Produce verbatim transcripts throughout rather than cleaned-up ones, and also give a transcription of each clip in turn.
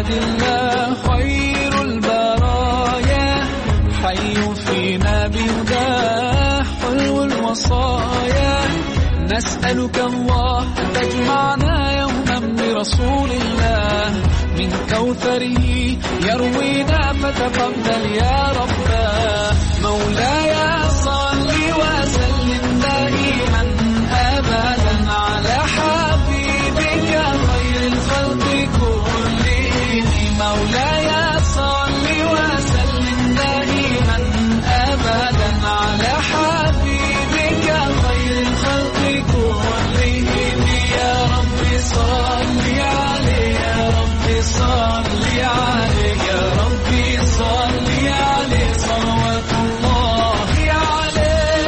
عباد الله خير البرايا حي فينا بهداه حلو الوصايا نسألك الله أن تجمعنا يوما برسول الله من كوثره يروينا فتقبل يا رباه مولاي صل وسلم دائما أبدا على حبيبك خير الخلق كلهم مولاي صل وسلم دائما أبدا على حبيبك خير الخلق كلهم يا رب صل عليه يا رب صل عليه يا رب صل عليه صلوات الله عليه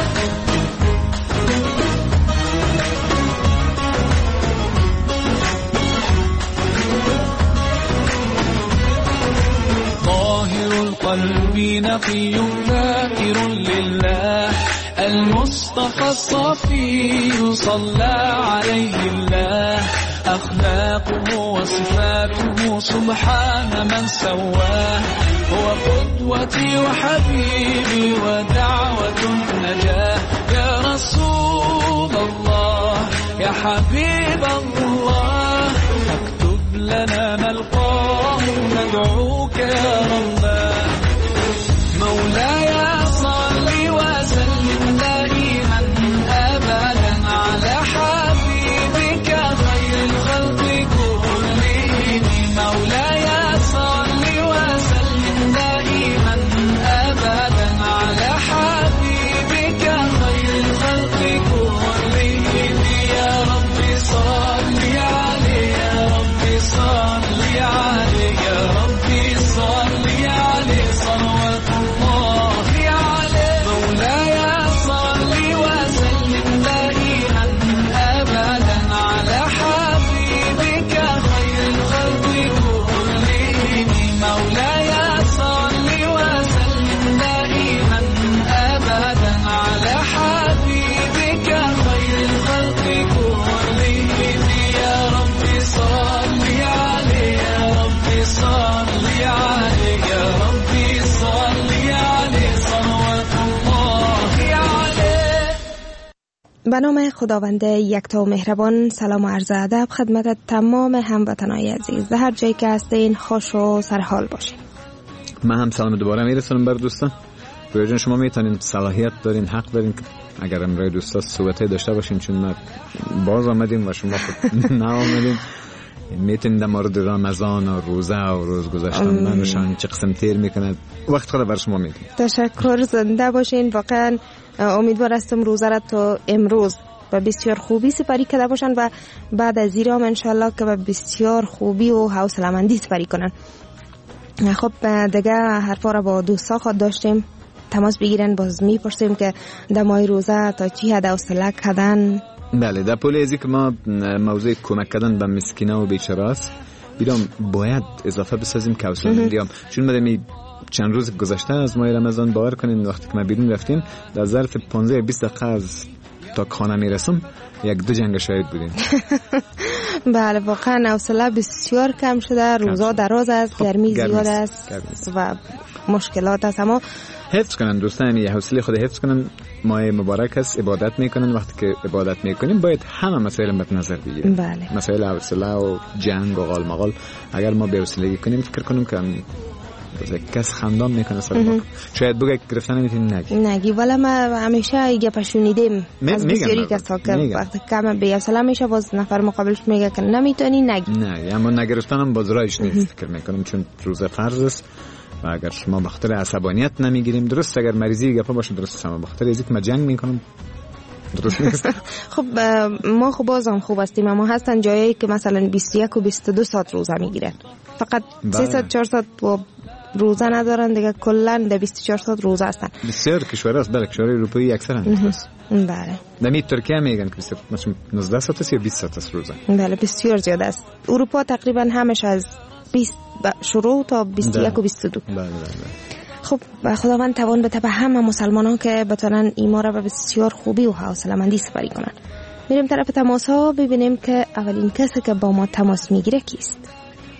طاهر القلب نقي ذاكر لله المصطفى الصفي صلى عليه الله أخلاقه وصفاته سبحان من سواه هو قدوتي وحبيبي ودعوة النجاة يا رسول الله يا حبيب الله اكتب لنا نلقاه ندعوك يا رباه مولاي صل وسلم دائما أبدا على حبيبك خير الخلق كلهم مولاي صل وسلم دائما أبدا على حبيبك خير الخلق كلهم يا رب صل عليه يا رب صل عليه يا رب صل عليه صلوات الله عليه مولاي صل وسلم دائما أبدا على حبيبك خير الخلق كلهم مولاي صل وسلم دائما أبدا على حبيبك خير الخلق كلهم يا رب صل عليه يا رب صل عليه يا رب صل عليه صلوات الله عليه. به نام خداوند یکتا و مهربان. سلام و عرض ادب خدمت تمام هموطنان عزیز در هر جایی که هستین خوش و سرحال باشین. من هم سلام دوباره میرسونم بر دوستان. برای شما میتونین صلاحیت دارین حق دارین که اگر امروز دوستا صحبتی داشته باشین چون ما باز آمدیم و شما خود نه آمدین میتونید در مورد رمضان و روزه و روز گذشتن منشان چه قسم تیر میکنه وقت خود بر شما میدیم. تشکر زنده باشین. واقعا امیدوار هستم روزه را تو امروز و بسیار خوبی سپری کرده باشن و بعد از ایرام انشالله که به بسیار خوبی و حوصله‌مندی سپری کنن. خب دیگه حرفا را با دوستا خود داشتیم تماس بگیرن باز میپرسیم که در ماه روزه تا چی حد حوصله کردن. بله در پول ازی که ما موضوع کمک کردن به مسکینا و بیچاره است بیدام باید اضافه بسازیم که حوصله مندیام چون ما چند روز گذشته از ماه رمضان باور کنین وقتی که ما بیرون رفتیم در ظرف پانزده بیست دقیقه از تا خانه میرسم یک دو جنگ شاهد بودیم. بله واقعا حوصله بسیار کم شده. روزا دراز است، گرمی زیاد است و مشکلات است. اما حفظ کنن دوستان یه حوصله خود حفظ کنن. ماه مبارک است عبادت میکنن. وقتی که عبادت میکنیم باید همه مسائل مد نظر بگیریم. بله. مسائل حوصله و جنگ و غال مغال اگر ما به حوصلگی کنیم فکر کنیم که کس خندان میکنه سر ما شاید بگه گرفتن نمیتونی نگی نگی ولی ما همیشه یه پشونیدیم از بسیاری کسا که وقتی کم به حوصله میشه باز نفر مقابلش میگه که نمیتونی نگی. نه اما نگرفتن هم باز رایش نیست فکر میکنم چون روزه فرض است و اگر ما بخاطر عصبانیت نمیگیریم درست اگر مریضی گپا باشه درست اما بخاطر ازی که ما جنگ میکنم درست نیست. خب ما خب بازم خوب هستیم اما هستن جایی که مثلا بیست و یک و بیست و دو ساعت روزه میگیرن فقط سه ساعت چهار ساعت و روزه ندارن دیگه کلا در بیست و چهار ساعت روزه هستن. بسیار کشور است بله کشور اروپایی اکثرا هست. بله. در ترکیه میگن که مثلا نوزده ساعت است یا بیست ساعت است روزه. بله بسیار زیاد است. اروپا تقریبا همش از بیست شروع تا بیست و یک و بیست و دو. بله بله. خب خداوند توان بده به همه مسلمانان که بتونن ایمان را به بسیار خوبی و حوصله‌مندی سپری کنن. میریم طرف تماس ها ببینیم که اولین کسی که با ما تماس میگیره کیست.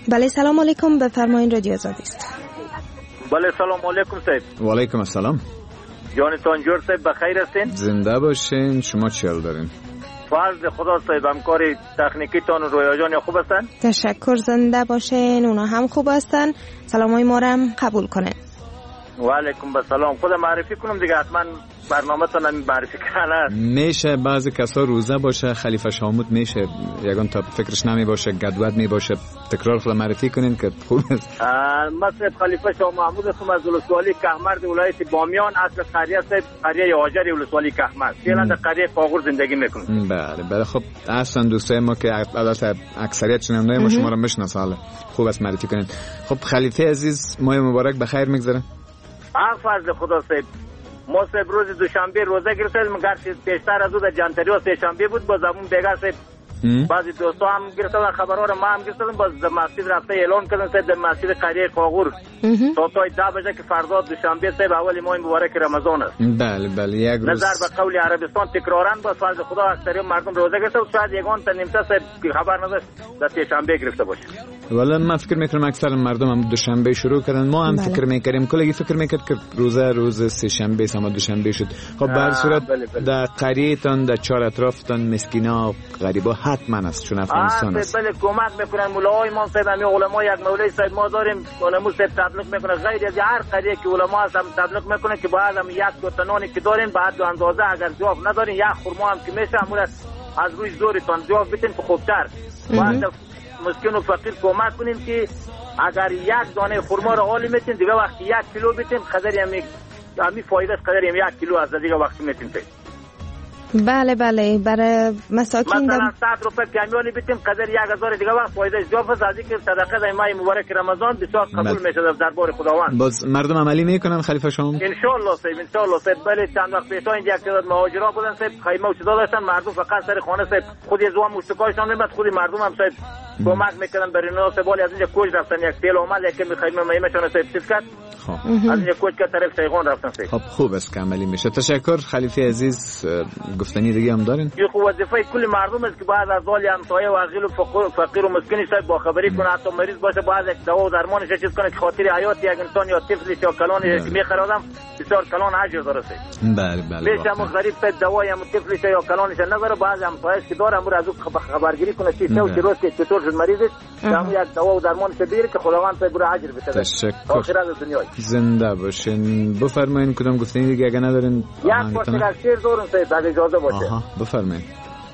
بله سلام علیکم، بفرمایید رادیو آزادی است. بله سلام علیکم صاحب. و علیکم السلام. جانتان جور صاحب بخیر هستین؟ زنده باشین. شما چی حال دارین؟ فرض خدا صاحب همکار تکنیکی تان و رویا جان خوب هستن؟ تشکر، زنده باشین. اونا هم خوب هستن. سلامای ما رو هم قبول کنن. و علیکم السلام. خود معرفی کنم دیگه، حتما برنامه تان هم معرفی کنه. میشه بعضی کسا روزه باشه، خلیفه شامود میشه یگان تا فکرش نمی باشه گدود می باشه، تکرار خود معرفی کنین که خوب است. مثل خلیفه شاه محمود هستم از ولسوالی کهمرد ولایت بامیان، اصل قریه صاحب قریه هاجری ولسوالی کهمرد، فعلا در قریه قاغور زندگی میکنم. بله بله. خب اصلا دوستای ما که البته اکثریت شنوندای ما شما رو میشناسن، حالا خوب است معرفی کنین. خب خلیفه عزیز، ماه مبارک بخیر میگذره. آ فرض خدا صاحب، ما صاحب روز دوشنبه روزه گرفتیم، مگر پیشتر از او در جانتری و سه شنبه بود، باز همون بیگا صاحب بعضی دوستا هم گرفتن خبرها رو، ما هم گرفتم، باز در مسجد رفته اعلان کردن صاحب در مسجد قریه قاغور تا تا ده بجه که فردا دوشنبه صاحب اول ماه مبارک رمضان است. بله بله. یک روز نظر به قول عربستان تکرارا باز فرض خدا اکثر مردم روزه گرفته و شاید یگان تا نیمته صاحب خبر نداشت در سه شنبه گرفته باشه. ولی من فکر میکنم اکثر مردم هم دوشنبه شروع کردن. ما هم بله. فکر میکردیم کلی فکر میکرد که روزه روز سه شنبه است، اما دوشنبه شد. خب به هر صورت در قریه تان در چهار اطراف تان مسکینا غریبا حتما است، چون افغانستان است. بله کمک میکنن مولای ما صاحب، همین علما یک مولای صاحب ما داریم، علما صاحب تبلیغ میکنه، غیر از هر قریه که علما هست هم تبلیغ میکنه که باید هم یک دو تنانی که دارین بعد دو اندازه اگر جواب ندارین یک خرما هم که میشه همون از روی زورتان جواب بدین که خوبتر باید مسکین و فقیر کمک کنیم که اگر یک دانه خرما رو حالی میتین دیگه وقتی یک کیلو بیتین قدری همی همی فایده قدری هم یک کیلو از دیگه وقتی میتین پی. بله بله. برای مساکین مثلا صد روپه کمیونی بیتیم قدر یک هزار دیگه وقت فایده جواب است، از اینکه صدقه در ماه مبارک رمضان بسیار قبول میشه در دربار خداوند. باز مردم عملی میکنن خلیفه شما؟ ان شاء الله صاحب، ان شاء الله صاحب. بله چند وقت پیش اینجا یک تعداد مهاجرا بودن صاحب، خیمه و چیزا داشتن، مردم فقط سر خانه صاحب خود از اون مشتکایشان نمیاد، خود مردم هم صاحب کمک میکردن برای اینا صاحب. از اینجا کوچ رفتن، یک تیل اومد یک خیمه میمشون صاحب چیز کرد. خب از اینجا کوچ که طرف سیغان رفتن صاحب. خب خوب است که عملی میشه. تشکر خلیفه عزیز. گفتنی دیگه هم دارین؟ یه خو وظیفه کل مردم است که بعد از ذال همسایه و عقیل و فقیر و مسکین صاحب با خبری کنه، حتی مریض باشه باید یک دوا و درمانش چیز کنه که خاطر حیات یک انسان یا طفلی یا کلانش که میخرادم بسیار کلان اجر داره صاحب. بله بله. میشه هم غریب صاحب دوای هم طفلی یا کلانش نداره، بعض همسایه‌اش که داره امور از او خبرگیری کنه چی چه و چه روز که چطور شد مریضش، هم یک دوا و درمانش بگیره که خداوند صاحب را اجر بده. تشکر. آخرت دنیا زنده باشین. بفرمایید کدام گفتنی دیگه اگه ندارین؟ یک پارچه از شعر دارم صاحب اگه اجازه باشه. آها بفرمایید.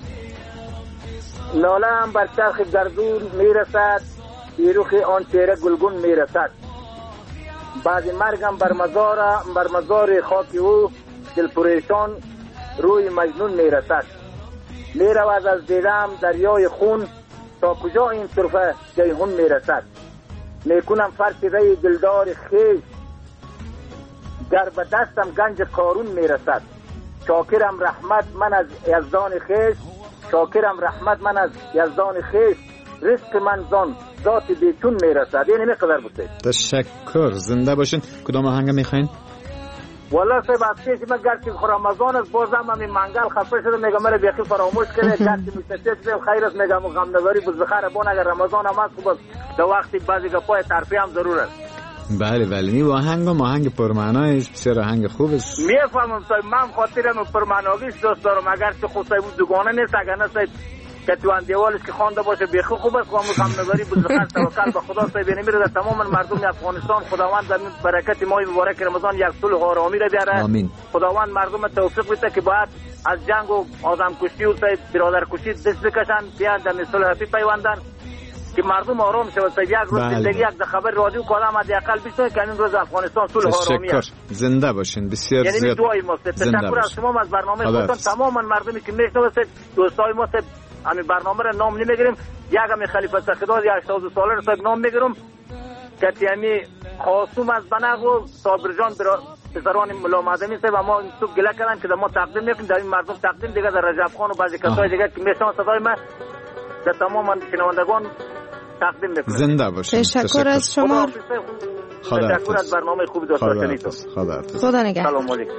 لالم بر چرخ گردون میرسد، بیروخ آن چهره گلگون میرسد، بعد مرگم بر مزار بر مزار خاک او دل پریشان روی مجنون میرسد، میرود از دیدم دریای خون تا کجا این طرفه جیهون میرسد، میکنم فرش ری دلدار خیش گر به دستم گنج قارون میرسد، شاکرم رحمت من از یزدان خیش، شاکرم رحمت من از یزدان خیش، رزق من زان ذات بیچون میرسد. یعنی میقدر بوده. تشکر. زنده باشین. کدام آهنگ میخواین؟ والله صاحب از پیش من گرچه رمضان است بازم همین منگل خفه شده میگم مرا بیخی فراموش کرده، گرچه مستشفی خیر است میگم غم نگاری بود بخیر بون اگر رمضان هم هست خوب در وقتی بعضی گپای ترفیع هم ضرور است. بله بله. این آهنگ هم آهنگ پرمعنی است، بسیار آهنگ خوب است. میفهمم صاحب، من خاطرم پرمعناگیش دوست دارم، اگر چه خود صاحب دوگانه نیست، اگر نه صاحب که تو ان دیوالش که خوانده باشه بیخی خوب است. و غم نگاری بود بخیر توکل به خدا صاحب نمیره در تمام مردم افغانستان. خداوند در برکت ماه مبارک رمضان یک صلح و آرامی را بیاره. آمین. خداوند مردم توفیق بده که باید از جنگ و آدم کشی و صاحب برادر کشی دست بکشن، بیان در صلح پیوندن که مردم آرام شود. صاحب یک روز زندگی یک خبر رادیو کلام حداقل بشه که این روز افغانستان صلح و آرامی است. زنده باشین. بسیار یعنی زیاد. دعای ما تشکر از شما از برنامه خودتون. تمام مردمی که میشنوند دوستای ما صاحب همین برنامه را نام نمیگیریم، یک همی خلیفه سخداد یا هشتاد ساله را صاحب نام میگیرم که تیمی خاصوم از بنق و صابر جان پسران ملا مدنی صاحب اما این تو گله کردن که ما تقدیم میکنیم در این مردم تقدیم دیگه در رجب خان و بعضی کسای دیگه که میشنون صدای ما در تمام شنوندگان تقدیم میکنیم. زنده باشین. تشکر از شما. خدا تشکر از برنامه خوب داشتنیتون. خدا خدا نگهدار. سلام علیکم.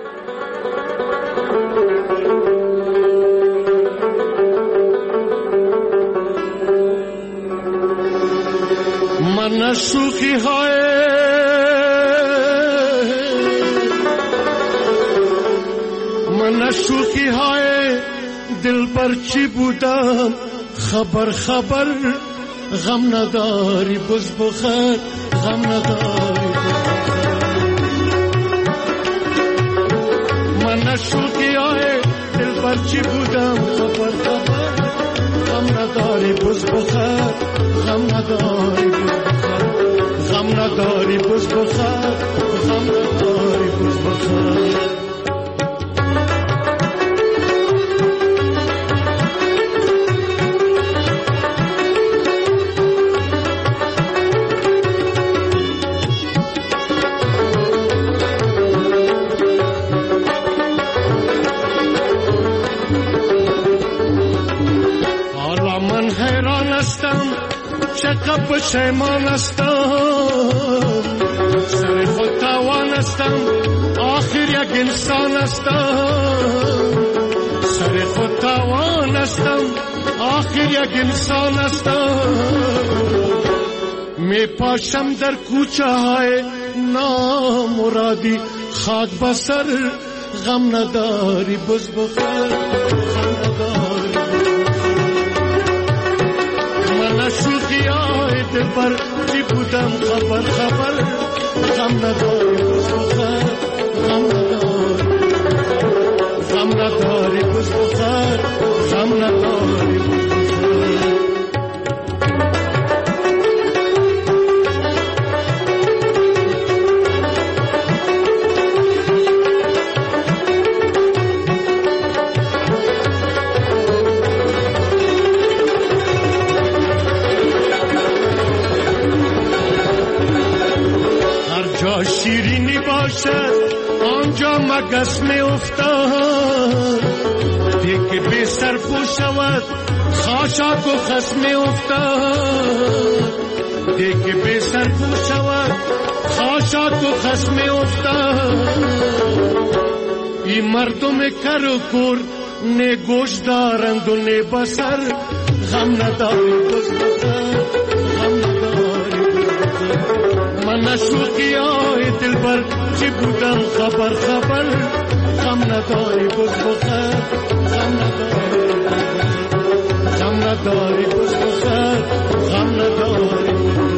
من شوخی های من شوخی های دل بر چی بودم خبر خبر غم نداری بز بخیر غم نداری من شوخی های دل بر چی بودم خبر خبر غم نداری بز بخیر غم نداری غم نداری بز بخیر غم نداری بز بخیر چقدر پشیمان هستم سر خود توان هستم آخر یک انسان هستم سر خود توان هستم آخر یک انسان هستم می پاشم در کوچه های نامرادی خاک بسر غم نداری بز بخیر غم نداری من شوخی های دل پر چی بودم خبر خبر غم نداری بز بخیر غم نداری غم نداری بز بخیر غم نداری بز بخیر شیرینی باشد آنجا مگس می افتاد دیگه بی سر پو شود خاشاک و خس می افتاد دیگه بی سر پو شود خاشاک و خس می افتاد این مردم کر و کور نه گوش دارند و نه بسر غم نداری بز بخیر غم نداری من شوخی های دل بر چی بودم خبر خبر غم نداری بز بخیر غم نداری غم نداری بز بخیر غم نداری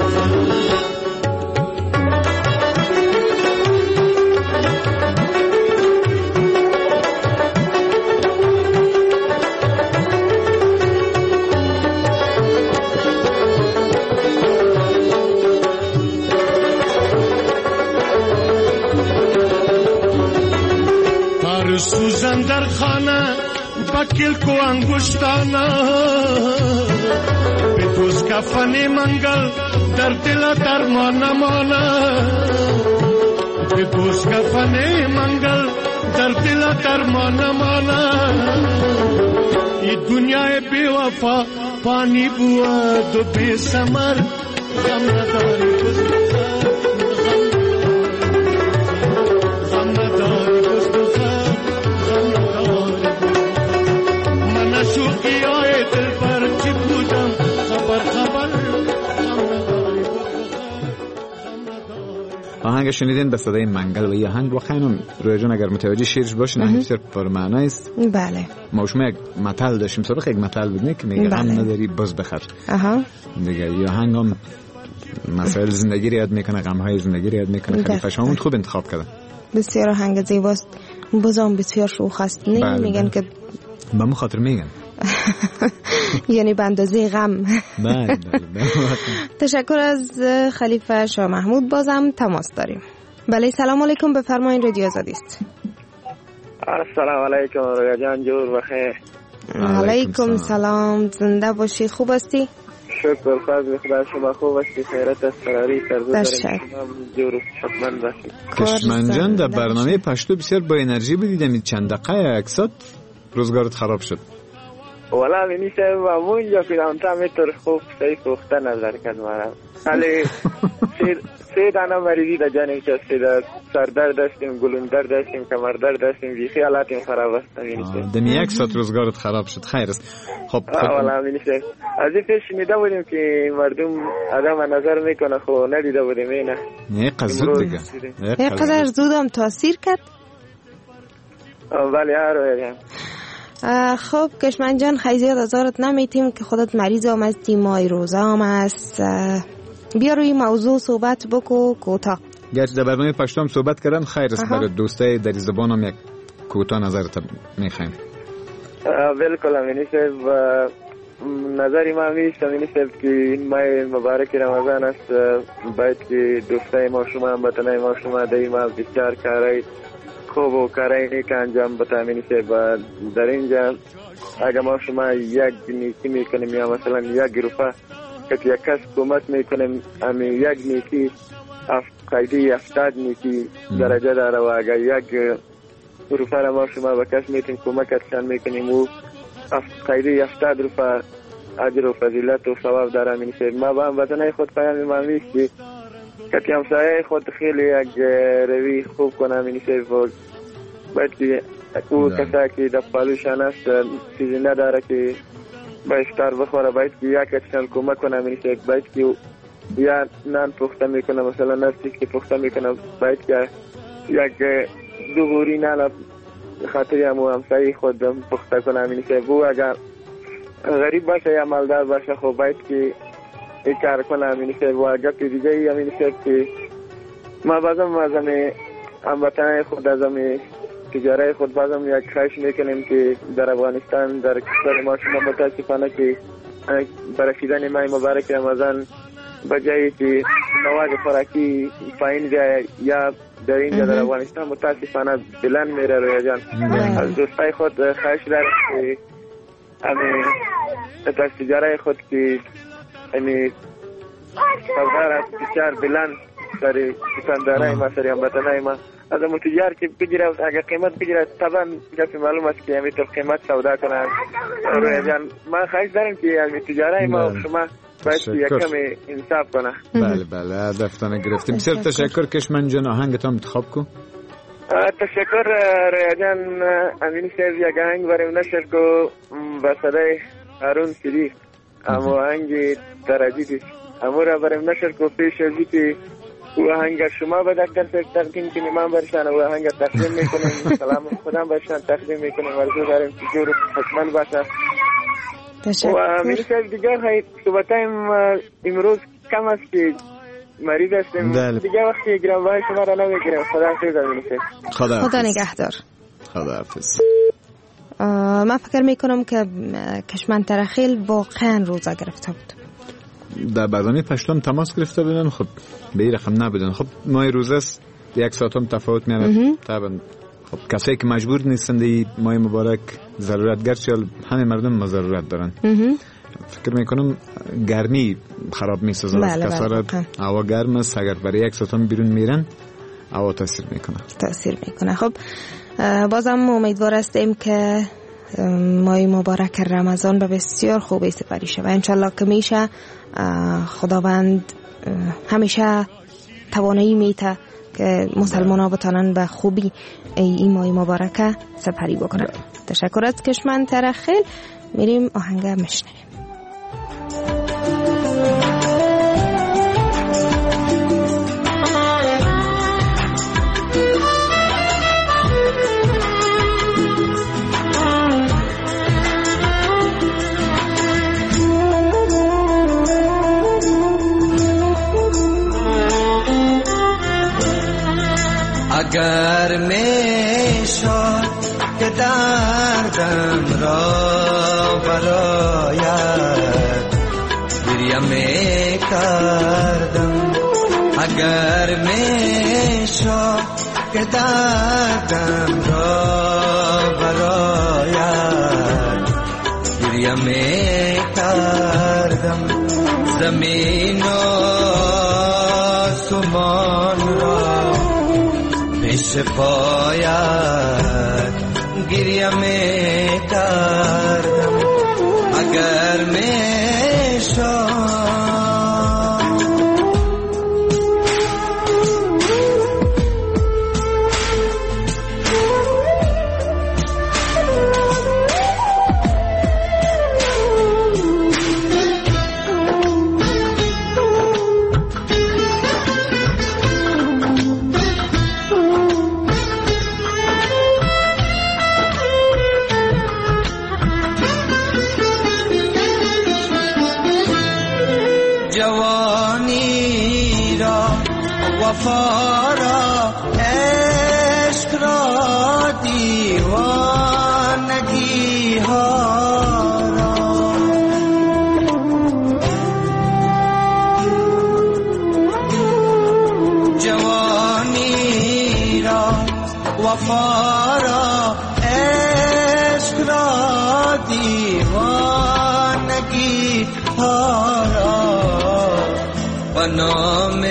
سوزن در خانه بکل کو انگشتانه به دوست کفن منگل در دل درمان مانه به دوست کفن منگل در دل درمان مانه این دنیای بی وفا پانی بود و بی ثمر غم نداری بز بخیر غم نداری بز بخیر من شوخی های دل پر چی بودم خبر خبر آهنگ شنیدین به صدای منگل و یه آهنگ واقعا روی جان اگر متوجه شیرش باشین آهنگ بسیار پرمعنی است. بله ما شما یک متل داشتیم سراغ یک متل بود که میگه غم نداری بز بخر. اها دیگه یه آهنگ هم مسائل زندگی رو یاد میکنه غم های زندگی رو یاد میکنه. خلیفه شامون خوب انتخاب کرده. بسیار آهنگ زیباست. بازم بسیار شوخ است. نه میگن که به مو خاطر میگن یعنی به اندازه غم. بله بله. تشکر از خلیفه شاه محمود. بازم تماس داریم. بله سلام علیکم بفرمایید رادیو آزادی است. السلام علیکم رویا جان جور بخیر. علیکم سلام زنده باشی خوب هستی؟ شکر فضل خدا شما خوب هستی خیرت است فراری سرگذر شما جور شکمن باشی. کشمن جان در برنامه پشتو بسیار با انرژی بودیدم چند دقیقه اکسات روزگارت خراب شد. والا می نیسه و مونجا پیدام تا میتر خوب سعی سوخته نظر کن مارم ولی سه دانه مریضی در جانب چسته در سردرد داشتیم، گلوندر داشتیم، کمردرد داشتیم، بیخی حالاتیم خراب است. دمی یک ساعت روزگارت خراب شد. خیر است. خب والا امین شد. از این پیش شنیده بودیم که مردم آدم نظر میکنه، خب ندیده بودیم. اینه نه قزود دیگه. یه قدر زودم تاثیر کرد. ولی هر روی خب کشمن جان خیلی زیاد ازارت نمیتیم که خودت مریض هم هستی، مای روزه هم هست. بیا روی موضوع صحبت بکو کوتاه. گرچه در برنامه پشتم صحبت کردن، خیر است برای دوستای در زبان هم یک کوتاه نظرت میخوایم. بالکل امینی صاحب، نظری ما میشت امینی صاحب که این ماه مبارک رمضان است، باید که دوستای ما شما هموطنای ما شما دیما بسیار کارای خوب و کارای نیک انجام بده امینی صاحب. در اینجا اگر ما شما یک نیکی میکنیم یا مثلا یک روپا که یک کس کمک میکنیم، امی یک نیکی قیدی افتاد نیکی درجه داره و اگر یک روپا را ما شما به کس میتونیم کمکتشان میکنیم و قیدی افتاد روپا اجر و فضیلت و ثواب داره امینی صاحب. ما با هموطنای خود پیام ما میشتی که همسایه خود خیلی یک روی خوب کنه امینی صاحب. باید که او کسا که در پالوشان است چیزی نداره که با افطار بخوره، باید که یکتشان کمک کنه امینی صاحب. باید که یا نان پخته میکنه، مثلا نفتی که پخته میکنه، باید که یک دو بوری نان خاطری همو همسایه خود پخته کنه امینی صاحب. او اگر غریب باشه یا مالدار باشه خب باید که این کار کنه امینی صاحب. و اگر که دیگه ای امینی صاحب که ما بازم از همه هموطنای خود از همه تجاره خود بازم یک خواهش میکنیم که در افغانستان در کشور ما شما متاسفانه که برسیدن ماه مبارک رمضان بجایی که مواد خوراکی پایین بیاید یا در اینجا در افغانستان متاسفانه بلند میره رویا جان. از دوستای خود خواهش دارم که همین از تجاره خود که همین سوار بسیار بلند سری دکاندارای ما سری هموطنای ما از متجر که بگیره اگر قیمت بگیره طبعا کسی معلوم است که همین قیمت سودا کنن رویا جان. ما خواهش داریم که همین تجارای ما و شما باید یک کمی انصاف کنه. بله بله هدفتان گرفتیم. بسیار تشکر کشمن جان، آهنگت هم انتخاب کو. تشکر رویا جان. امین صاحب یک آهنگ بریم نشر کو با صدای هارون سری، اما آهنگ تراجیدی امو را بریم نشر کو. پیش ازی که او آهنگ شما به دکتر صاحب تقدیم کنیم، من برشان او آهنگ تقدیم میکنیم. سلام خودم برشان تقدیم میکنیم. ارزو داریم که جور حتما باشه. و امیر صاحب دیگر های صحبتایم امروز کم است که مریض هستیم. دیگر وقتی گرانبهای شما را نمیگیریم. خدا حافظ امیر صاحب. خدا نگهدار. خدا حافظ. من فکر میکنم که کشمن ترخیل واقعا روزه گرفته بود. در برنامه پشتم تماس گرفته بودن، خب به این رقم نبودن. خب ماه روزه است، یک ساعت هم تفاوت میاد طبعا. خب کسایی که مجبور نیستند این ماه مبارک ضرورت گرچه همه مردم ما ضرورت دارن. فکر میکنم گرمی خراب میسازه. بله کسا را هوا گرم است، اگر برای یک ساعت هم بیرون میرن هوا تاثیر میکنه تاثیر میکنه. خب بازم امیدوار هستیم که ماه مبارک رمضان به بسیار خوبی سپری شود. انشالله که میشه خداوند همیشه توانایی میته که مسلمان ها بتانن به خوبی این ماه مبارکه سپری بکنن. تشکر از کشمن ترخیل. میریم آهنگ مشنویم. اگر میشد که دردم را برایت گریه میکردم، اگر میشد که دردم را برایت گریه میکردم، زمین و آسمان را پیش پایت گریه میکردم، اگر میشد وفا را عشق را دیوانگی ها را جوانی را وفا را عشق را دیوانگی ها را و نام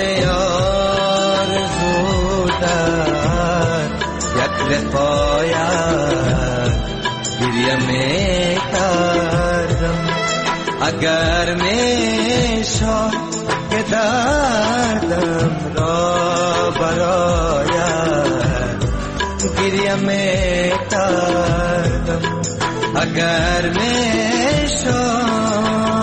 آرزو در یک لقایت گریه می کردم اگر می شد که دردم را برایت گریه می کردم اگر می شد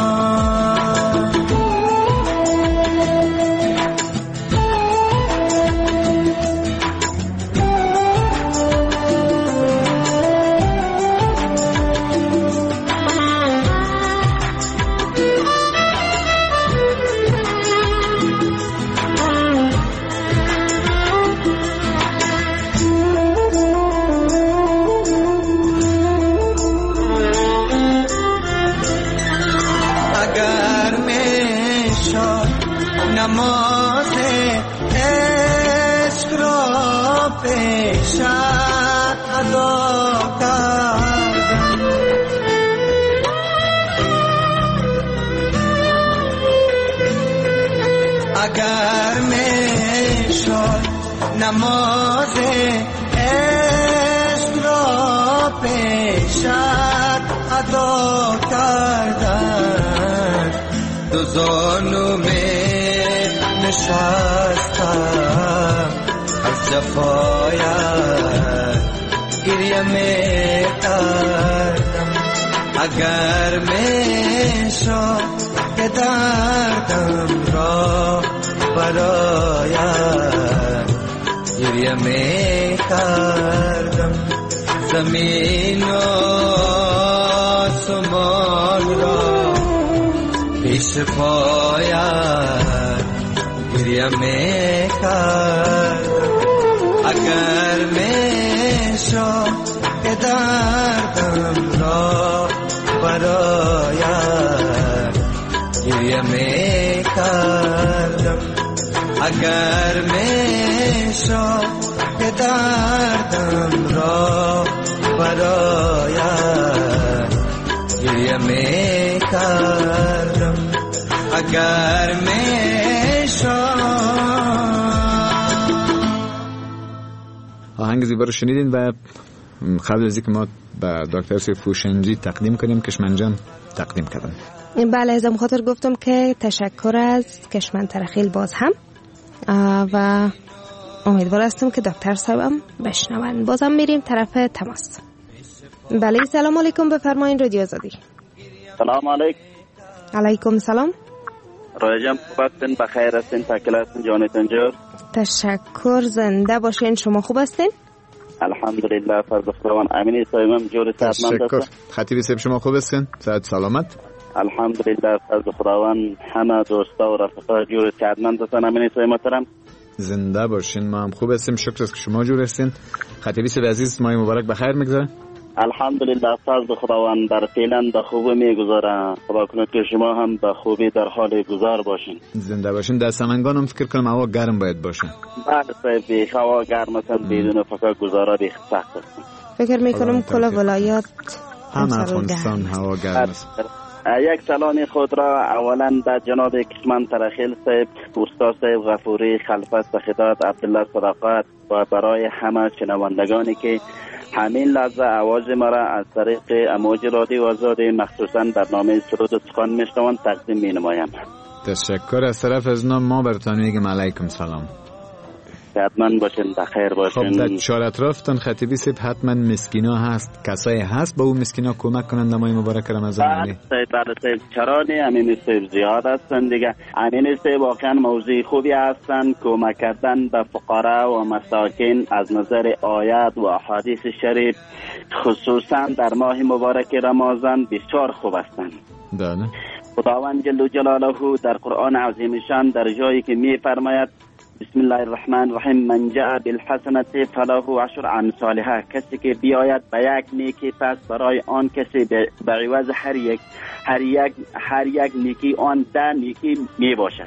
نماز عشق را پیشت ادا کردم اگر می شد نماز عشق را پیشت ادا کردم دو زانو می نشستم از جفایت گریه می کردم اگر می شد که دردم را برایت گریه می کردم زمین و آسمان را پیش پایت گریه می کردم اگر می شد که دردم را برایت گریه می کردم اگر می شد که دردم را برایت گریه می کردم اگر می شد. آهنگ زیبا رو شنیدین و قبل از اینکه ما به دکتر سید فوشنجی تقدیم کنیم کشمنجان تقدیم کردم. بله ازم خاطر گفتم که تشکر از کشمن ترخیل باز هم و امیدوار هستم که دکتر صاحبم بشنون. بازم میریم طرف تماس. بله سلام علیکم بفرمایین رادیو آزادی. سلام علیکم. علیکم سلام. رایجم خوبتین بخیر هستین تکلاتین جانتون جور. تشکر زنده باشین شما خوب هستین؟ الحمدلله فرد خداوند امین صاحبم جور سلامت تشکر. خطیبی صاحب شما خوب هستین؟ صحت سلامت؟ الحمدلله فرد خداوند همه دوستا و رفقا جور سلامت هستن امین صاحب محترم. زنده باشین ما هم خوب هستیم شکر است که شما جور هستین. خطیبی صاحب عزیز ماه مبارک بخیر میگذره؟ الحمدلله فضل خداوند در فعلا به خوبی میگذاره. خدا کنه که شما هم به خوبی در حال گذار باشین. زنده باشین. در سمنگان هم فکر کنم هوا گرم باید باشه. بله صاحب هوا گرم است بدون فقط گذارا دیگه سخت است. فکر میکنم کل ولایات هم افغانستان هوا گرم است. یک سلام خود را اولا به جناب کشمن ترخیل صاحب، استاد صاحب غفوری، خلفت سخدات، عبدالله صداقت و برای همه شنوندگانی که همین لحظه آواز مرا از طریق امواج رادیو آزادی مخصوصا برنامه سرود و سخن میشنوند تقدیم مینمایم. تشکر. از طرف از نام ما برتان میگم علیکم سلام. حتما باشین بخیر باشین. خب در چهار اطرافتان خطیبی صاحب حتما مسکینا هست، کسای هست با اون مسکینا کمک کنند ماه مبارک رمضان علی. بله بله چرا نه امین صاحب زیاد هستن دیگه. امین صاحب واقعا موضوع خوبی هستن. کمک کردن به فقرا و مساکین از نظر آیات و احادیث شریف خصوصا در ماه مبارک رمضان بسیار خوب هستن. بله. خداوند جل جلاله در قرآن عظیم شان در جایی که میفرماید بسم الله الرحمن الرحیم. من جاء بالحسنه فله عشر امثالها. کسی که بیاید به یک نیکی پس برای آن کسی به عوض هر یک هر یک هر یک نیکی آن ده نیکی می باشد.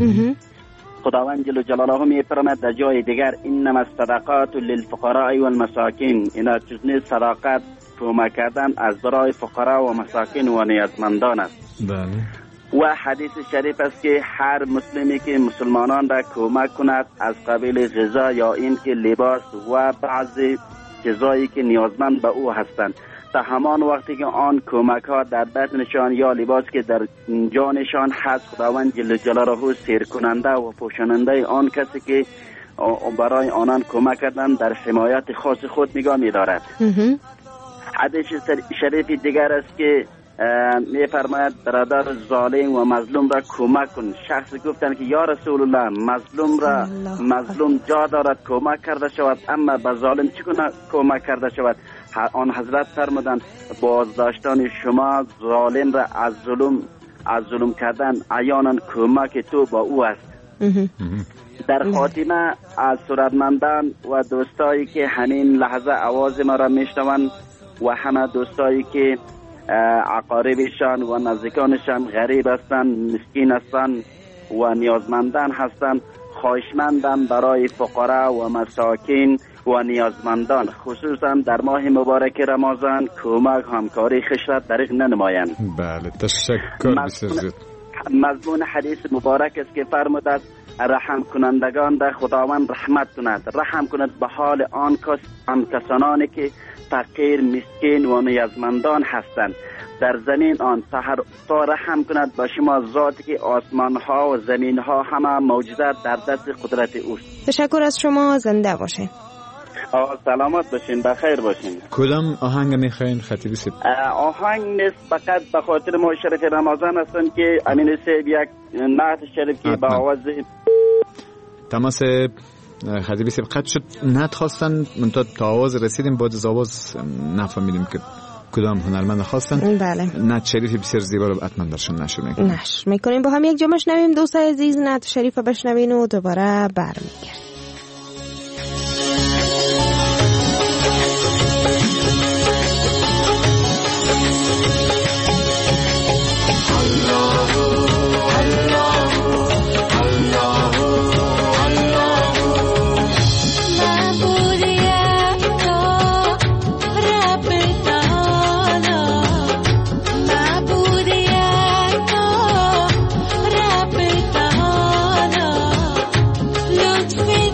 خداوند جل جلاله می فرماید در جای دیگر انما الصدقات للفقراء والمساکین. اینا چیزی صدقات کمک کردن از برای فقرا و مساکین و نیازمندان است. بله. و حدیث شریف است که هر مسلمی که مسلمانان را کمک کند از قبیل غذا یا این که لباس و بعضی چیزایی که نیازمند به او هستند، تا همان وقتی که آن کمک ها در بدنشان یا لباس که در جانشان هست، خداوند جل جلاله سیر کننده و پوشاننده آن کسی که برای آنان کمک کردن در حمایت خاص خود نگاه می دارد. حدیث شریف دیگر است که می فرماید برادر ظالم و مظلوم را کمک کن. شخص گفتن که یا رسول الله مظلوم را مظلوم جا دارد کمک کرده شود، اما به ظالم چگونه کمک کرده شود؟ آن حضرت فرمودند بازداشتن شما ظالم را از ظلم از ظلم کردن عیانا کمک تو با او است. در خاتمه از سرودمندان و دوستایی که همین لحظه آواز ما را میشنوند و همه دوستایی که اقاربشان و نزدیکانشان غریب هستند، مسکین هستند و نیازمندان هستند، خواهشمندم برای فقرا و مساکین و نیازمندان خصوصا در ماه مبارک رمضان کمک همکاری خشرت دریغ ننمایند. بله تشکر بسیار. مضمون حدیث مبارک است که فرموده رحم کنندگان در خداوند رحمت کند، رحم کند به حال آن کس آن کسانی که فقیر، مسکین و نیازمندان هستند در زمین آن تا رحم کند به شما ذاتی که آسمان ها و زمین ها همه موجودات در دست قدرت اوست. تشکر از شما، زنده باشین. سلامت باشین، بخیر باشین. کدام آهنگ میخواین خطیبی سید؟ آهنگ نیست، فقط به خاطر ماه شریف رمضان هستن که امین سید یک نعت شریف که با آواز تماس خطیبی سید قطع شد. نعت خواستن منتها تا آواز رسیدیم، بعد از آواز نفهمیدیم که کدام هنرمند خواستن. بله. نعت شریف بسیار زیبا رو حتما درشون نشر میکنیم. نشر میکنیم. با هم یک جا بشنویم دوستای عزیز، نعت شریف بشنوین و دوباره برمیگردیم. Let's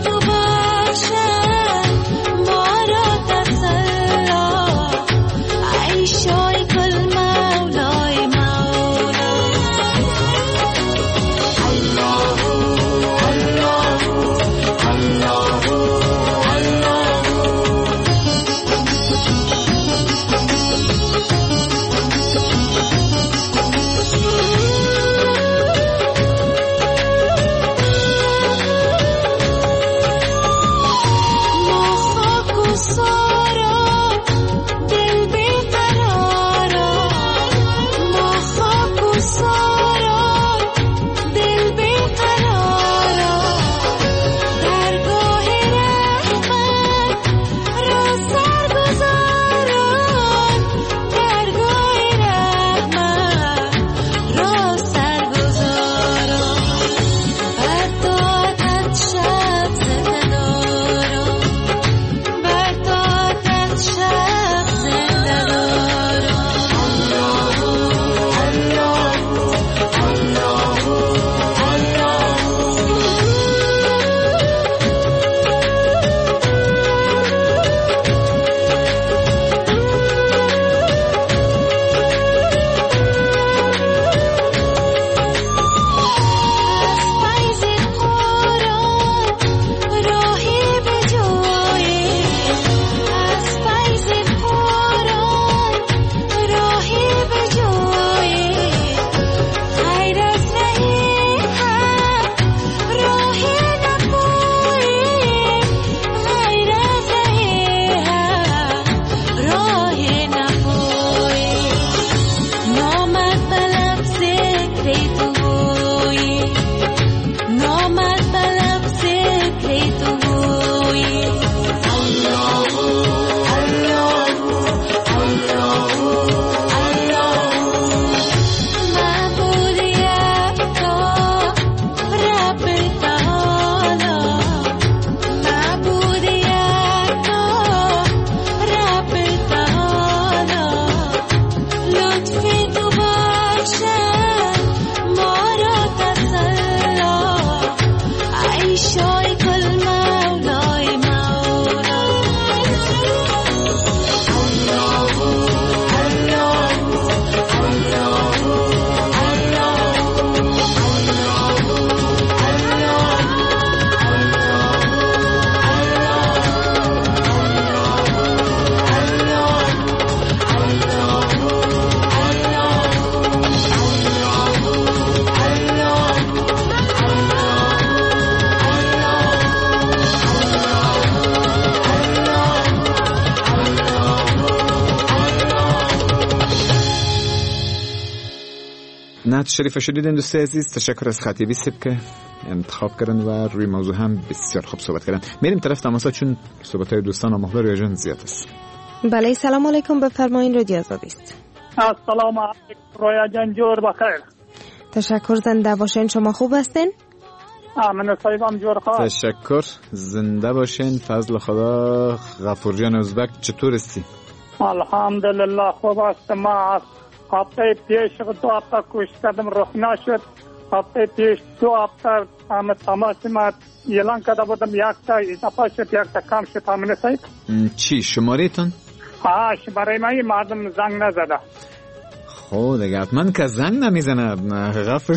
نعت شریف شدیدین دوستای عزیز، تشکر از خطیبی سب که انتخاب کردن و روی موضوع هم بسیار خوب صحبت کردن. میریم طرف تماسا چون صحبت های دوستان آموخته روی جان زیاد است. بله سلام علیکم، بفرمایین، رادیو آزادی است. السلام علیکم رویا جان، جور بخیر. تشکر، زنده باشین. شما خوب هستین؟ آمین صاحبم، جور خواه. تشکر، زنده باشین. فضل خدا. غفور جان ازبک چطور هستی؟ الحمدلله خوب است. ما هفته پیش دو هفته کوشش کردم رخ نشد. هفته پیش دو هفته هم تماس ما اعلان کرده بودم، یک تا اضافه شد، یک تا کم شد. امین صاحب چی شماره تون؟ ها شماره من مردم زنگ نزده. خود دیگه حتما که زنگ نمیزنه غفور.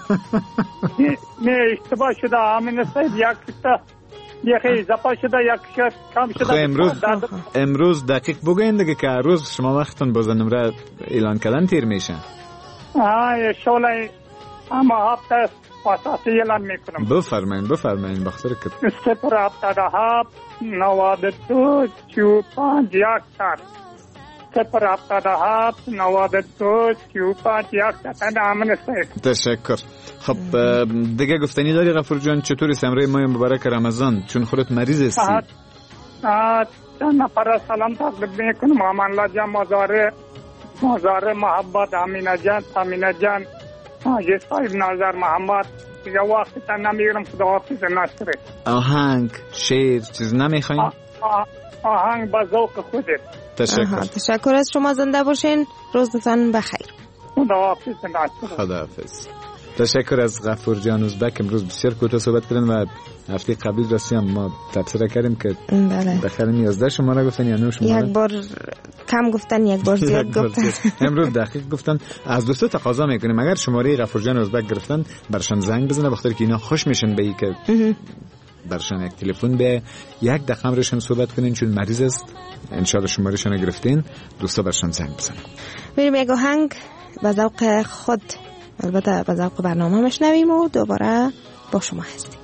نه اشتباه شده امین صاحب، یک تا یکی اضافه شده، یک شد کم شده. خب امروز امروز دقیق بگوین دیگه که روز شما وقتتون باز نمره اعلان کردن تیر میشه. ها شغل اما هفته اساسی اعلان میکنم. بفرمایین بفرمایین بخاطر که صفر هفته ده هفت نود دو چهل و پنج یک چهار صفر هفته ده هفت نود دو چهل و پنج یک چهار. امین صاحب تشکر. خب دیگه گفتنی داری غفور جان؟ چطوری سمره ماه مبارک رمضان؟ چون خودت مریض هستی. چند نفر سلام تقدیم میکنم. امان الله جان، مزار مزار محبت، امینه جان، امینه جان، حاجی صاحب نظر محمد. دیگه وقتی تا نمیگرم، خدا حافظ نشره. آهنگ شعر چیز نمیخواین؟ آهنگ با ذوق خودت. تشکر. تشکر از شما، زنده باشین، روزتان بخیر. خدا حافظ نشره. خدا حافظ. تشکر از غفور جان ازبک. امروز بسیار کوتاه صحبت کردن و هفته قبلی راستی هم ما تبصره کردیم که بله داخل یازده شماره گفتن یا نه شماره، یک بار کم گفتن یک بار زیاد گفتن. امروز دقیق گفتن. از دوستا تقاضا میکنیم اگر شماره غفور جان ازبک گرفتن برشان زنگ بزنه، بخاطر که اینا خوش میشن به این که برشان یک تلفن به یک دقیقه امرشون صحبت کنین، چون مریض است. ان شاء الله شمارهشون گرفتین، دوستا برشان زنگ بزنن. میریم یک آهنگ به ذوق خود، البته به ذوق برنامه مشنویم و دوباره با شما هستیم.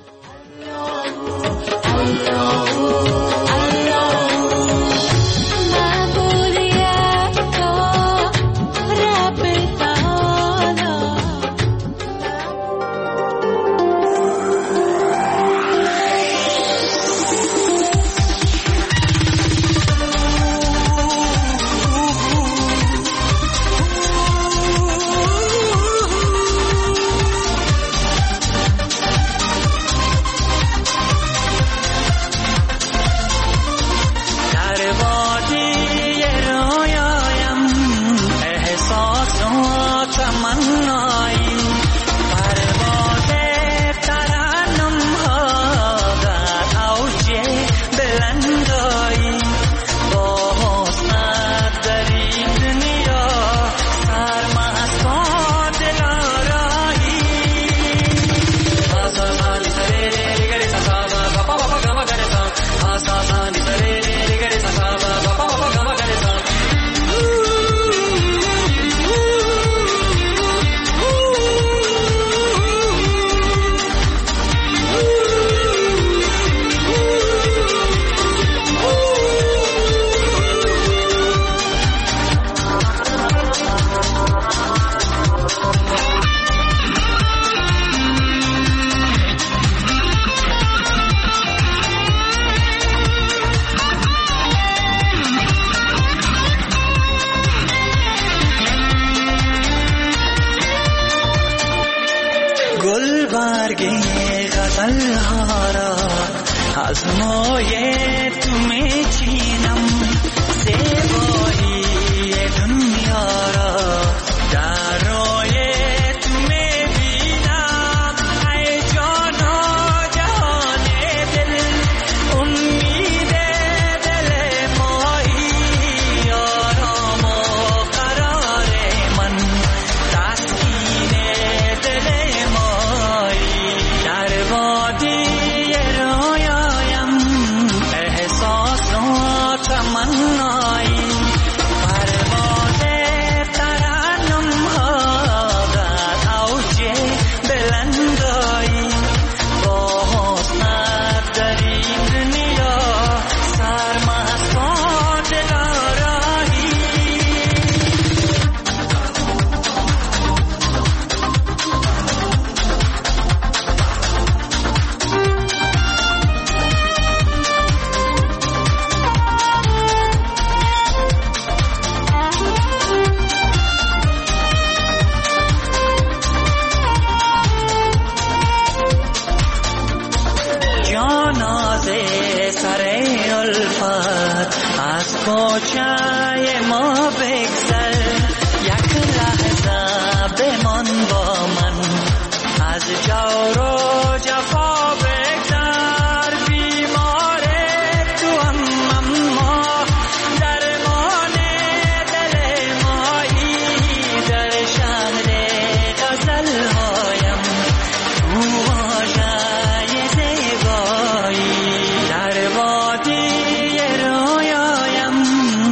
کوچه ما بگذر، یک لحظه بمان با من، از جور و جفا بگذر. بیمار تو هم اما درمان دل مایی، در شهر غزل هایم تو واژه زیبایی، در وادی رویایم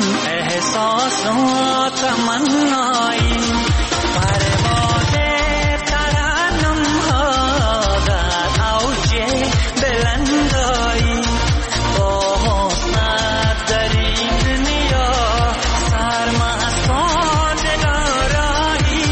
احساسات تمنایی، پرواز ترنم ها در اوج بلندایی، با حسنت در این دنیا سرمستان دلارایی.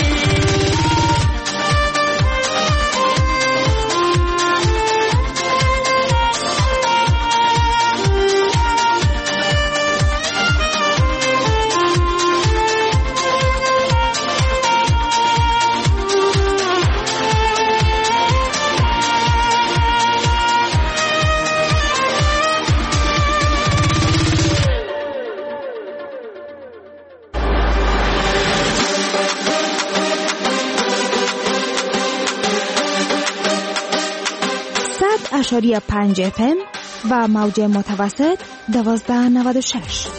صد اشاری پنج اف ام و موج متوسط دوازده نود و شش.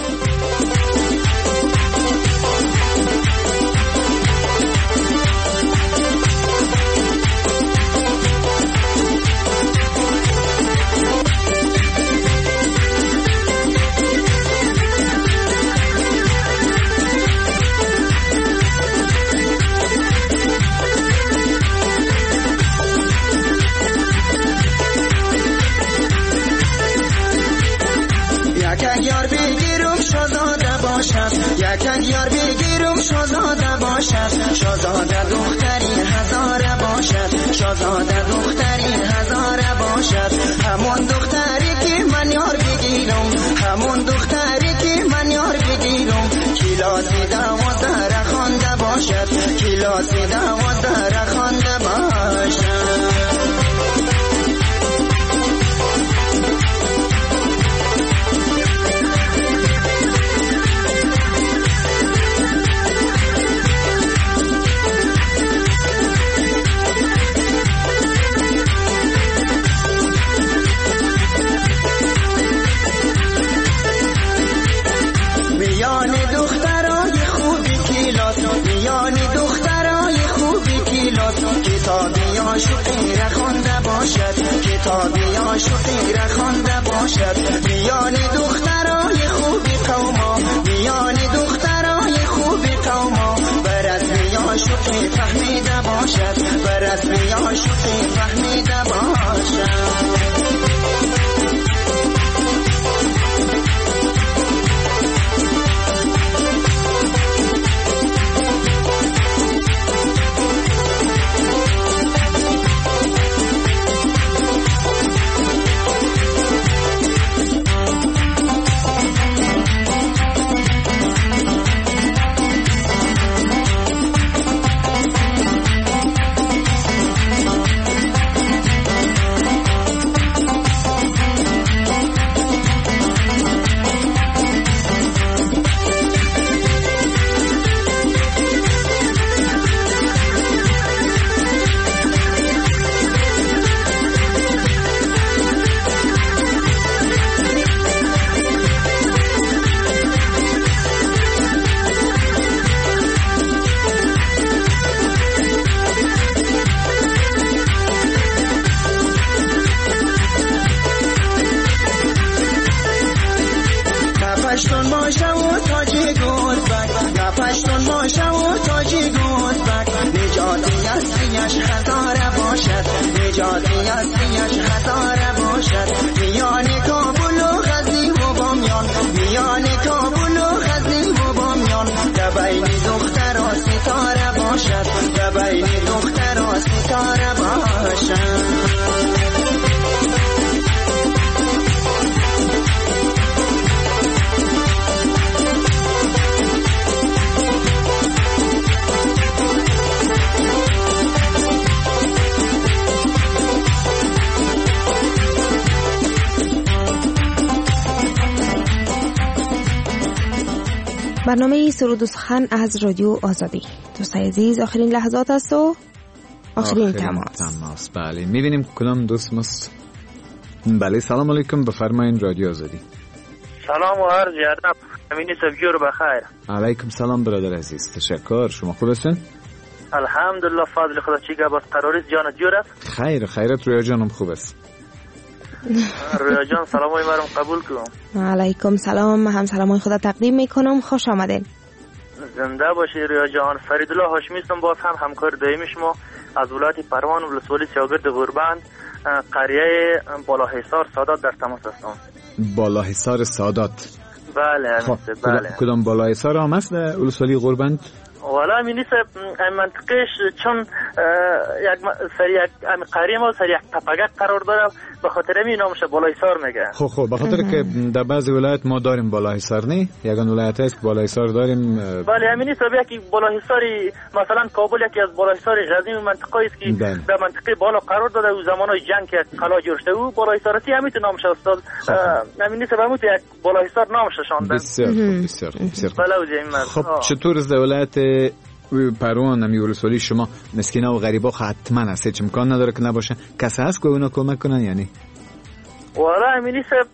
یار بگیرم شازاده باشد، یک یار بگیرم شازاده باشد، شازاده دختری هزاره باشد، شازاده دختری هزاره باشد، همون دختری که من یار بگیرم، همون دختری که من یار بگیرم، کلاسی دوازده را خوانده باشد، کلاسی دوازده را خوانده باشد. کتابی عاشقی را خوانده باشد، کتابی عاشقی را خوانده باشد، میان دخترای خوبی قوما، میان دخترای خوبی قوما، بر رسمی عاشقی فهمیده باشد، بر رسمی عاشقی فهمیده باشد. پشتون باشه و تاجی گربک، نه پشتون باشه و تاجی گربک، نجاتی اصلیش هزاره باشد، نجاتی اصلیش هزاره باشد، میان کابل و غزنی و بامیان، میان کابل و غزنی و بامیان، دبین دختر و ستاره باشد، دبین دختر و ستاره باشد. برنامه سرود و سخن از رادیو آزادی. دوستای عزیز آخرین لحظات است و آخرین, آخرین تماس. تماس بله میبینیم کدام دوست مست. بله سلام علیکم، بفرمایید رادیو آزادی. سلام و عرض ادب. امین سبجور بخیر. علیکم سلام برادر عزیز، تشکر. شما خوب هستین؟ الحمدلله فضل خدا. چی گپ است؟ تروریست جان جور است؟ خیر خیرت. رویا جانم خوب است. رویا جان سلامای مرا قبول کن. علیکم سلام، هم سلامای خدا تقدیم میکنم. خوش آمدین. زنده باشی رویا جان. فریدالله هاشمی هستم، باز هم همکار دائمی شما از ولایت پروان و ولسوالی سیاگرد غوربند، قریه بالاحصار سادات در تماس هستم. بالاحصار سادات. بله خب بله. کدام بالاحصار هم است در ولسوالی غوربند؟ والا می نیست منطقهش چون یک سری یک قریه ما سری یک تپگک قرار داره، به خاطر همین نامش بالاحصار میگه. خب خب به خاطر که در بعضی ولایت ما داریم بالاحصار، نه یگان ولایت است بالاحصار داریم. بله همین نیست. یکی بالاحصاری مثلا کابل یکی از بالاحصار قدیم منطقه است که در منطقه بالا قرار داده و زمانای جنگ که قلا جوړ شده و بالاحصارتی همین نامش استاد. همین نیست همون یک بالاحصار نامش شوندن. بسیار خوب بسیار بسیار. بله خب چطور از ولایت پروان نمی ولسوالی شما مسکینا و غریبا حتما هست، هیچ امکان نداره که نباشه؟ کسی هست که اونا کمک کنن یعنی؟ والا امینی سب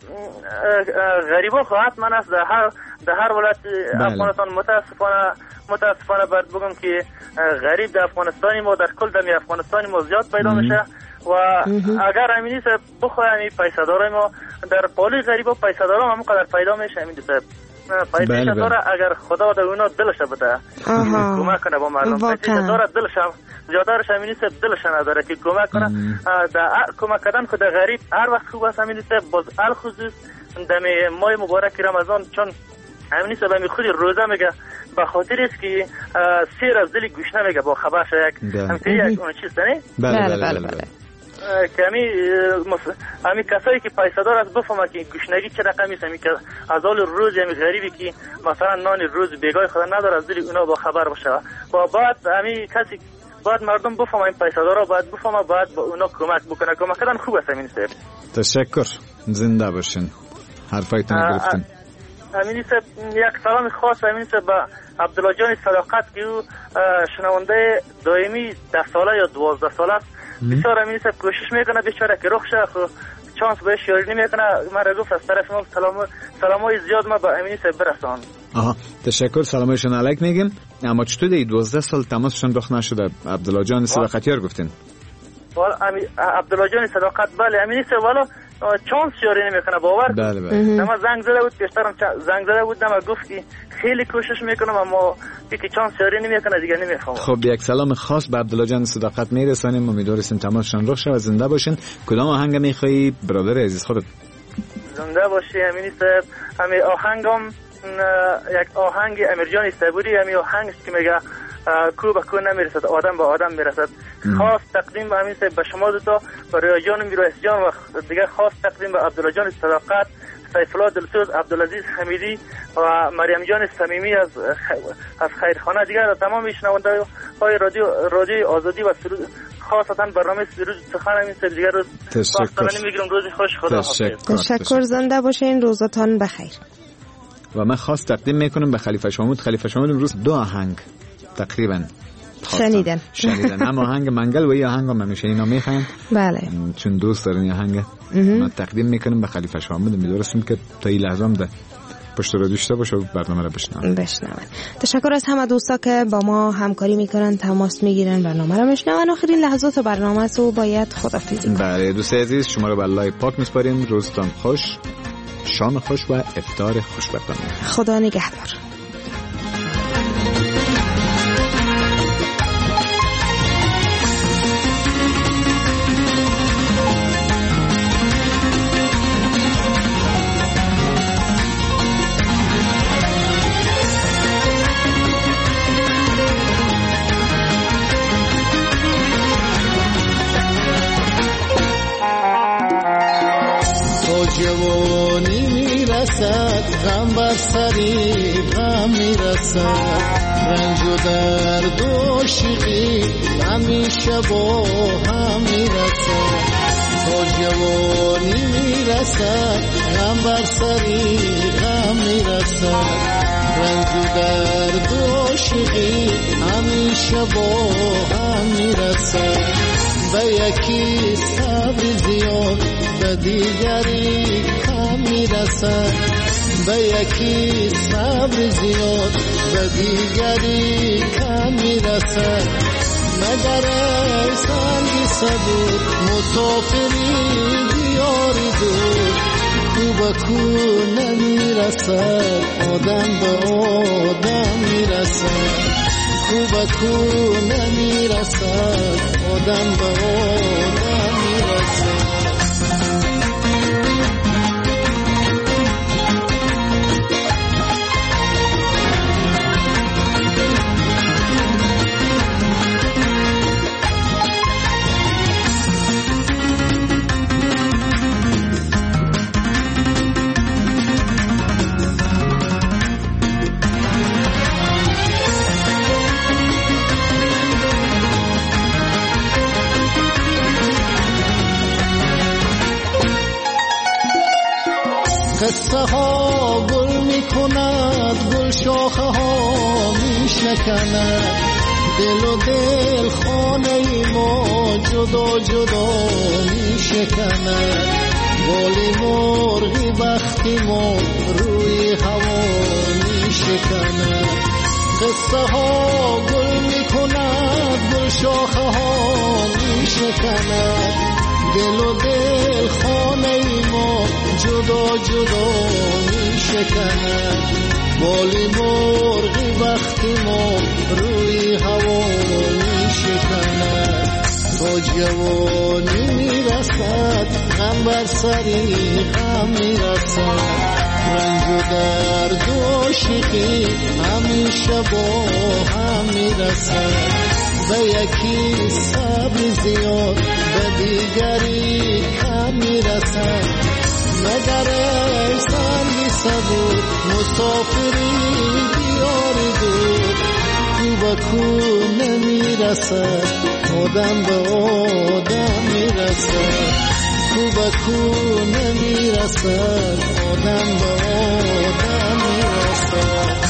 غریبا حتما هست در هر در هر ولایت افغانستان. متاسفانه متاسفانه باید بگم که غریب در افغانستانی ما در کل دمی افغانستانی ما زیاد پیدا میشه و اگر امینی سب بخوایم پیسه‌دارای ما در پالی غریبا پیسه‌دارا هم قدر پیدا میشه. امینی سب پیسه داره اگر خدا در اونا دلش بده کمک کنه با مردم. پیسه داره دلش هم زیادارش همین نیست دلش نداره که کمک کنه. در کمک کردن خود غریب هر وقت خوب است. همین نیست باز الخصوص دم ماه مبارک رمضان چون همین نیست به خود روزه میگه به خاطر است که سیر از دل گوش نمیگه با خبرش یک همین یک اون چیز نه. بله بله بله. کمی همین کسایی که پیسه‌دار است بفهمه که گشنگی چه رقمی است. همین که از اول روز همین غریبی که مثلا نان روز بیگای خدا نداره از دل اونا با خبر باشه و بعد همین کسی بعد مردم بفهمه این پیسه‌دارا باید بفهمه باید با اونا کمک بکنه. کمک کردن خوب است. همین است. تشکر. زنده باشین. حرفایتون گرفتیم. همین است. یک سلام خاص همین است به عبدالله جان صداقت که او شنونده دائمی ده ساله یا دوازده ساله است. بسیار همین است کوشش میکنه بیچاره که رخ شه خو چانس بهش یاری نمیکنه. من گفت از طرف ما سلام سلامای زیاد ما به امین است برسان. آها تشکر. سلامشون علیک میگیم. اما چطور دی دوازده سال تماسشون رخ نشده؟ عبدالله جان صداقتیار گفتین. والا عبدالله جان صداقت بله امین است والا چانس یاری نمیکنه باور. بله بله. ما زنگ زده بود پیشترم زنگ زده بود ما گفت که خیلی کوشش میکنم اما یکی چانس یاری نمیکنه دیگه نمیخوام. خب یک سلام خاص به عبدالله جان صداقت میرسانیم. امیدواریم تماشاشون رخ شه و زنده باشین. کدام آهنگ میخوایی برادر عزیز خودت؟ زنده باشی امین است. همین آهنگم یک آهنگ امیرجان صبوری همین آهنگش که میگه کو به کو نمیرسد آدم به آدم میرسد. خاص تقدیم به همین به شما دو تا برای جان میراث جان و دیگه خاص تقدیم به عبدالله جان صداقت، سیف الله دلسوز، عبدالعزیز حمیدی و مریم جان صمیمی از از خیرخانه دیگه تمام شنونده های رادیو رادیو آزادی و سرود خاصتا برنامه سرود سخن همین سر دیگه روز تشکر. میگیرم. روز خوش. خدا تشکر. تشکر. زنده باشین. روزتان بخیر. و من خاص تقدیم میکنم به خلیفه شامود. خلیفه شامود امروز دو آهنگ تقریبا شنیدن شنیدن هم آهنگ منگل و این آهنگ هم همیشه اینا میخوان. بله چون دوست دارن این آهنگ ما تقدیم میکنم به خلیفه شامود. میدونستم که تا این لحظه هم ده پشت رو داشته باشه و برنامه رو بشنون. بشنون. تشکر از همه دوستا که با ما همکاری میکنن، تماس میگیرن، برنامه رو میشنون. آخرین لحظات برنامه سو باید خدافظی کنیم. بله دوست عزیز شما رو به الله پاک میسپاریم. روزتان خوش، شام خوش و افطار خوشبختانه. خدا نگهدار. جوانی میرسد غم بر سری غم میرسد، رنج و درد و شیقی همیشه با هم میرسد. تا جوانی میرسد غم بر سری غم میرسد، رنج و درد و عاشقی همیشه با هم میرسد. به یکی صبر زیاد به دیگری کم میرسد. به یکی صبر زیاد به دیگری کم میرسد. مگر ای سنگی صبور مسافری دیاری دور، کو به کو نمیرسد آدم به آدم میرسد. کو به کو نمیرسد آدم به آدم میرسد. قصه ها گل می کند، گل شاخه ها می شکند. دل و دل خانه ما جدا جدا می شکند. بالی مرغی بختی ما روی هوا می شکند. قصه ها گل می کند، گل شاخه ها می شکند. دل و دل خانه ما جدا جدا می شکند. بالی مرغی وقتی ما روی هوا می شکند. تا جوانی می رسد غم بر سری غم می رسد. رنج و درد و عاشقی همیشه با هم می رسد. به یکی صبر زیاد به دیگری کم میرسد. مگر ای سنگی صبور مسافری دیاری دور، کو به کو نمیرسد آدم به آدم میرسد. کو به کو نمیرسد آدم به آدم میرسد.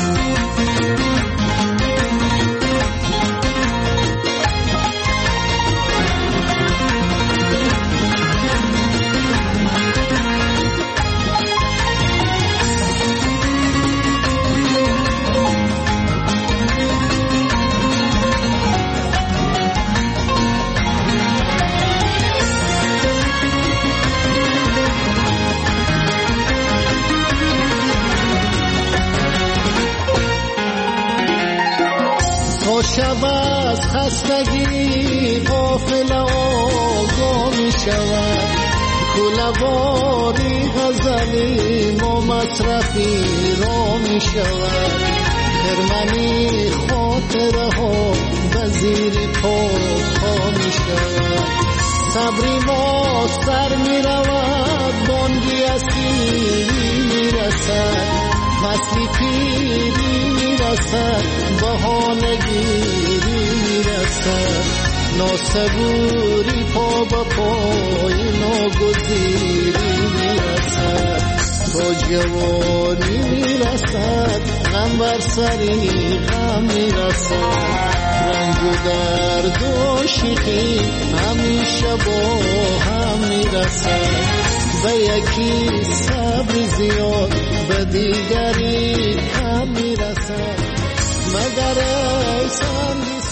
شب از خستگی غافل آگاه می شود. کله‌واری غزلی ما مصرفی را می شود. خرمنی خاطره ها به زیر پا پا می شود. صبری ما سر می رود، بانگی اسیری می رسد. فصلی پیری می رسد، بهانگیری می رسد. ناسبوری پا با پای ناگزیری می رسد. تا جوانی می رسد غم بر سری غم می رسد. رنج و درد و عاشقی همیشه با هم می رسد. به یکی صبر زیاد به دیگری کم می رسد. مگر ای سنگی